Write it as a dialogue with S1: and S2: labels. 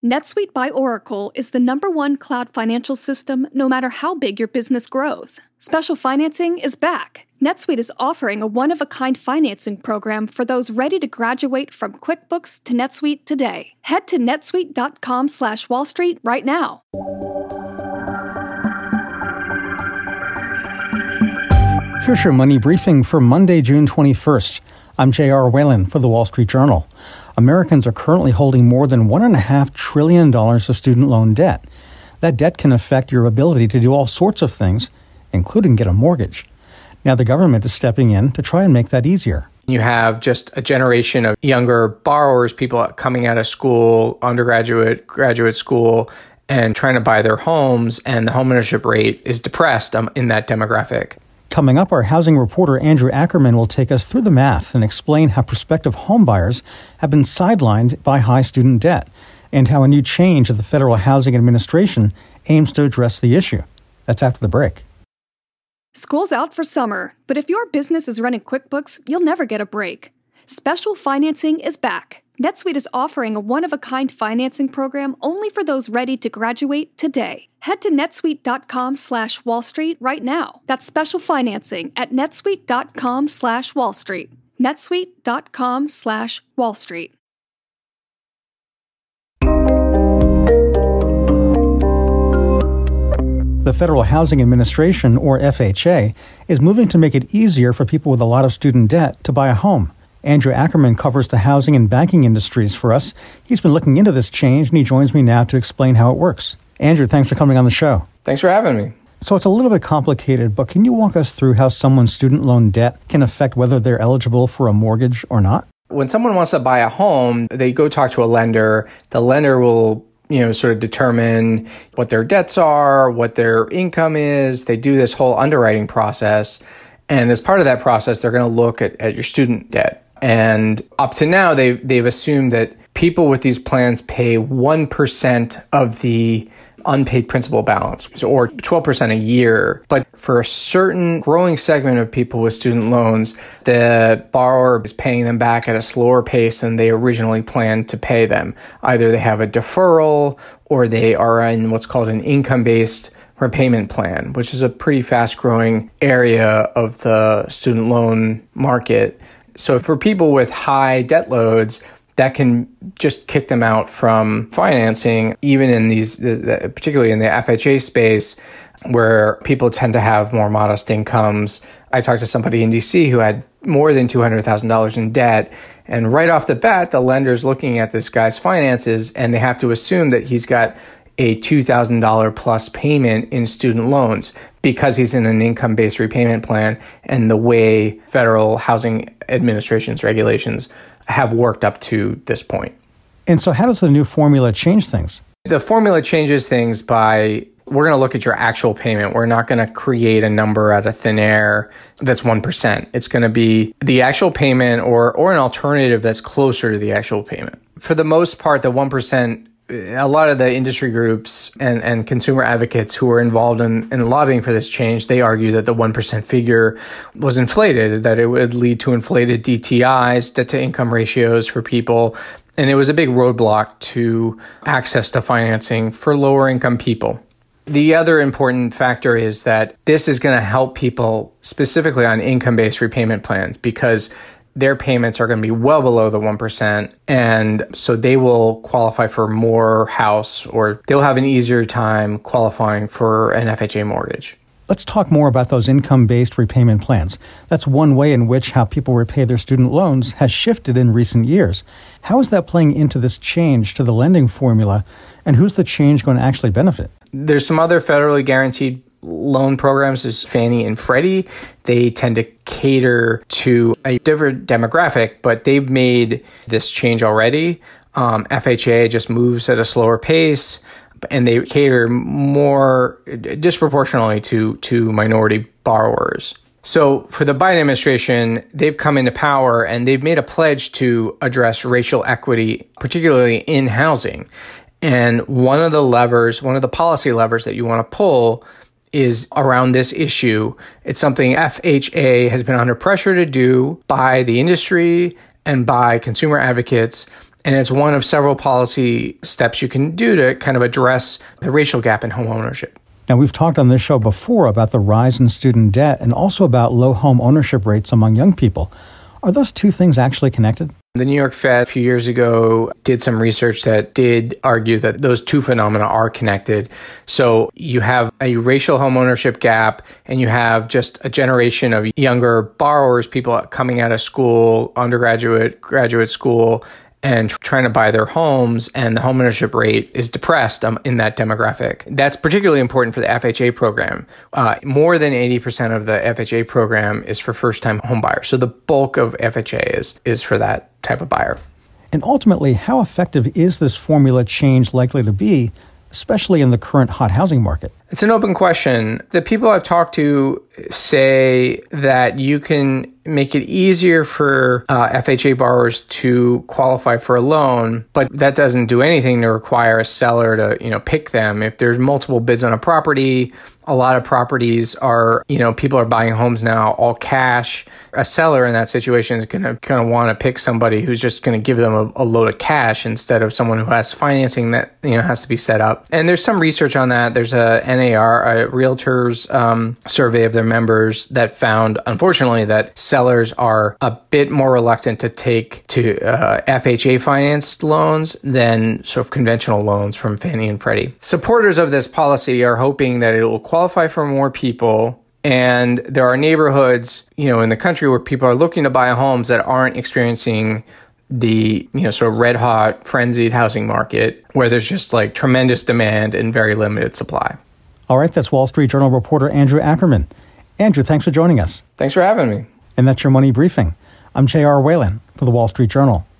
S1: NetSuite by Oracle is the #1 cloud financial system no matter how big your business grows. Special financing is back. NetSuite is offering a one-of-a-kind financing program for those ready to graduate from QuickBooks to NetSuite today. Head to netsuite.com/Wall Street right now.
S2: Here's your money briefing for Monday, June 21st. I'm J.R. Whalen for The Wall Street Journal. Americans are currently holding more than $1.5 trillion of student loan debt. That debt can affect your ability to do all sorts of things, including get a mortgage. Now the government is stepping in to try and make that easier.
S3: You have just a generation of younger borrowers, people coming out of school, undergraduate, graduate school, and trying to buy their homes, and the homeownership rate is depressed in that demographic.
S2: Coming up, our housing reporter Andrew Ackerman will take us through the math and explain how prospective homebuyers have been sidelined by high student debt and how a new change at the Federal Housing Administration aims to address the issue. That's after the break.
S1: School's out for summer, but if your business is running QuickBooks, you'll never get a break. Special financing is back. NetSuite is offering a one-of-a-kind financing program only for those ready to graduate today. Head to netsuite.com/Wall Street right now. That's special financing at netsuite.com/Wall Street. netsuite.com/Wall Street.
S2: The Federal Housing Administration, or FHA, is moving to make it easier for people with a lot of student debt to buy a home. Andrew Ackerman covers the housing and banking industries for us. He's been looking into this change, and he joins me now to explain how it works. Andrew, thanks for coming on the show.
S3: Thanks for having me.
S2: So it's a little bit complicated, but can you walk us through how someone's student loan debt can affect whether they're eligible for a mortgage or not?
S3: When someone wants to buy a home, they go talk to a lender. The lender will sort of determine what their debts are, what their income is. They do this whole underwriting process. And as part of that process, they're going to look at your student debt. And up to now, they've assumed that people with these plans pay 1% of the unpaid principal balance, or 12% a year. But for a certain growing segment of people with student loans, the borrower is paying them back at a slower pace than they originally planned to pay them. Either they have a deferral or they are in what's called an income-based repayment plan, which is a pretty fast-growing area of the student loan market. So for people with high debt loads, that can just kick them out from financing, even in these, particularly in the FHA space, where people tend to have more modest incomes. I talked to somebody in DC who had more than $200,000 in debt, and right off the bat, the lender's looking at this guy's finances, and they have to assume that he's got a $2,000 plus payment in student loans because he's in an income-based repayment plan and the way Federal Housing Administration's regulations have worked up to this point.
S2: And so how does the new formula change things?
S3: The formula changes things by, we're going to look at your actual payment. We're not going to create a number out of thin air that's 1%. It's going to be the actual payment or an alternative that's closer to the actual payment. For the most part, the 1%, a lot of the industry groups and consumer advocates who were involved in lobbying for this change, they argue that the 1% figure was inflated, that it would lead to inflated DTIs, debt-to-income ratios for people, and it was a big roadblock to access to financing for lower-income people. The other important factor is that this is going to help people specifically on income-based repayment plans because their payments are going to be well below the 1%. And so they will qualify for more house, or they'll have an easier time qualifying for an FHA mortgage.
S2: Let's talk more about those income-based repayment plans. That's one way in which how people repay their student loans has shifted in recent years. How is that playing into this change to the lending formula, and who's the change going to actually benefit?
S3: There's some other federally guaranteed loan programs is Fannie and Freddie. They tend to cater to a different demographic, but they've made this change already. FHA just moves at a slower pace, and they cater more disproportionately to minority borrowers. So for the Biden administration, they've come into power and they've made a pledge to address racial equity, particularly in housing. And one of the policy levers that you want to pull is around this issue. It's something FHA has been under pressure to do by the industry and by consumer advocates, And it's one of several policy steps you can do to kind of address the racial gap in home ownership.
S2: Now, we've talked on this show before about the rise in student debt and also about low home ownership rates among young people. Are those two things actually connected?
S3: The New York Fed a few years ago did some research that did argue that those two phenomena are connected. So you have a racial homeownership gap, and you have just a generation of younger borrowers, people coming out of school, undergraduate, graduate school, and trying to buy their homes, and the homeownership rate is depressed in that demographic. That's particularly important for the FHA program. More than 80% of the FHA program is for first-time home buyers. So the bulk of FHA is for that type of buyer.
S2: And ultimately, how effective is this formula change likely to be, especially in the current hot housing market?
S3: It's an open question. The people I've talked to say that you can make it easier for FHA borrowers to qualify for a loan, but that doesn't do anything to require a seller to, pick them. If there's multiple bids on a property, a lot of properties are, people are buying homes now all cash. A seller in that situation is going to kind of want to pick somebody who's just going to give them a load of cash instead of someone who has financing that, has to be set up. And there's some research on that. There's a NAR, a realtor's survey of their members that found, unfortunately, that sellers are a bit more reluctant to take to FHA financed loans than sort of conventional loans from Fannie and Freddie. Supporters of this policy are hoping that it will qualify for more people. And there are neighborhoods, in the country where people are looking to buy homes that aren't experiencing the, sort of red hot, frenzied housing market where there's just like tremendous demand and very limited supply.
S2: All right, that's Wall Street Journal reporter Andrew Ackerman. Andrew, thanks for joining us.
S3: Thanks for having me.
S2: And that's your Money Briefing. I'm J.R. Whalen for the Wall Street Journal.